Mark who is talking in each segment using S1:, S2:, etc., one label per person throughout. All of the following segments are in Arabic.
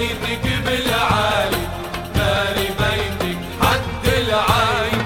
S1: بيتك بالعالي، داري بيتك حد العين.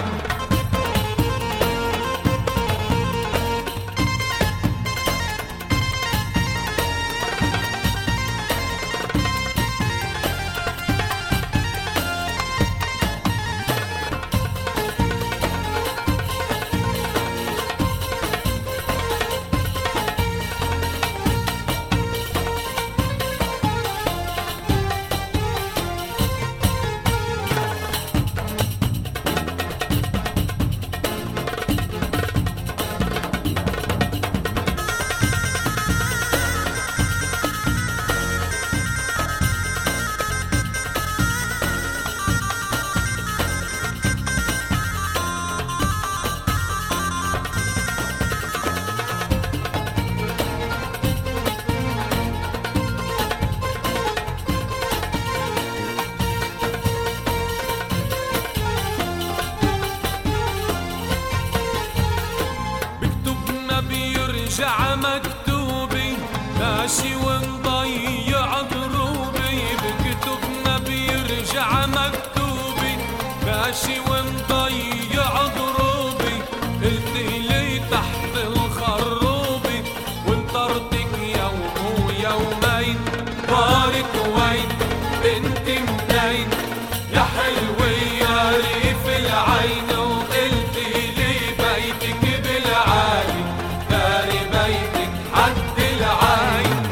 S1: بيرجع مكتوبي ماشي ومضيع ضروبي، بكتبنا بيرجع مكتوبي ماشي ومضيع ضروبي. قلت لي تحت الخروبي وانطرتك يوم ويومين، دارك وين انت منين يا حلوة يا ريف العين. وقلت لي بيتك بالعالي، داري بيتك حد العين.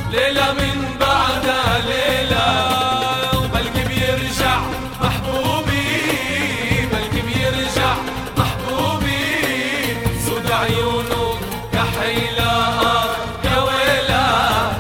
S1: ليلة من بعدها ليلة، وبلكي بيرجع محبوبي، بلكي بيرجع محبوبي، سود عيونه كحيلة يا ويلة.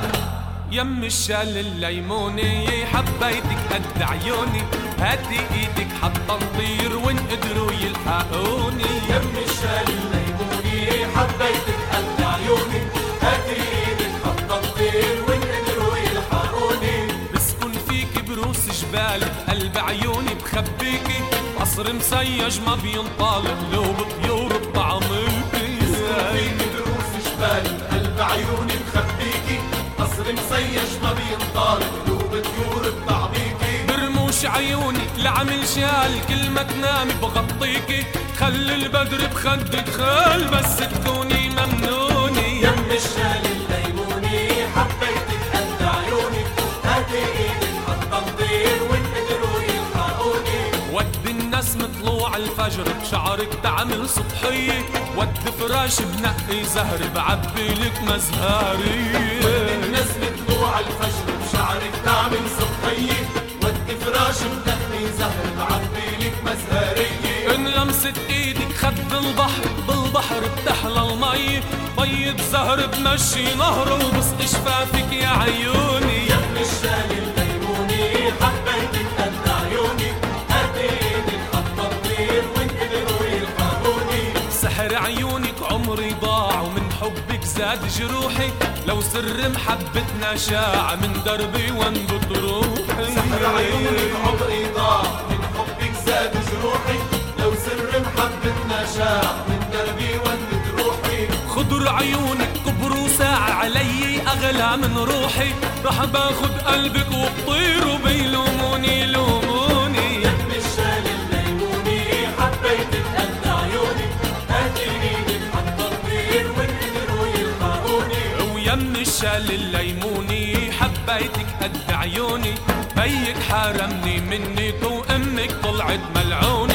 S1: يم الشال الليموني حبيتك قد عيوني، هاتي ايدك حتى نطير وان قدروا يلحقوني.
S2: يم الشال الليموني حبيتك قد عيوني، هاتي ايدك حتى نطير وان قدروا يلحقوني.
S1: بسكن فيك بروس جبال قلب عيوني بخبيكي، قصر مسيج ما بينطالب لو بطيور بطعميكي.
S2: بسكن فيك بروس جبال قلب عيوني بخبيكي، قصر مسيج ما بينطالب لو بطيور بطعميكي.
S1: برموش عيونك لعمل شال كل ما تنامي بغطيكي، خلي البدر بخدك خال بس تكوني ممنوني.
S2: يم الشال الليموني حبيتك قد عيوني، هاتي ايدك حتى نطير وان قدروا يلحقوني.
S1: ود الناس مطلوع الفجر بشعرك تعمل صبحية، ود فراش بنقي زهر بعبيلك مزهرية.
S2: ود الناس مطلوع الفجر بشعرك تعمل صبحية، ود فراش بنقي زهر بعبيلك مزهرية.
S1: ان لمست ايدك خد البحر بالبحر بتحلى المي، بيض زهر بمشي نهر وبسقي شفافك يا عيوني.
S2: يم الشال الليموني حبيتك قد عيوني، هاتي ايدك حتى نطير وان قدروا يلحقوني.
S1: سحر عيونك عمري ضاع ومن حبك زاد جروحي، لو سر محبتنا شاع من دربي وانبت روحي.
S2: سحر عيونك عمري ضاع من حبك زاد جروحي، لو سر محبتنا شاع من دربي وانبت روحي.
S1: خضر عيونك كبر وساع علي اغلى من روحي، رح باخد قلبك وبطير وبيلوموني لوموني.
S2: يم الشال الليموني حبيتك قد عيوني، هاتي ايدك حتى نطير وان قدروا يلحقوني.
S1: ويم الشال الليموني حبيتك قد عيوني، بيك حرمني منك وامك طلعت ملعوني.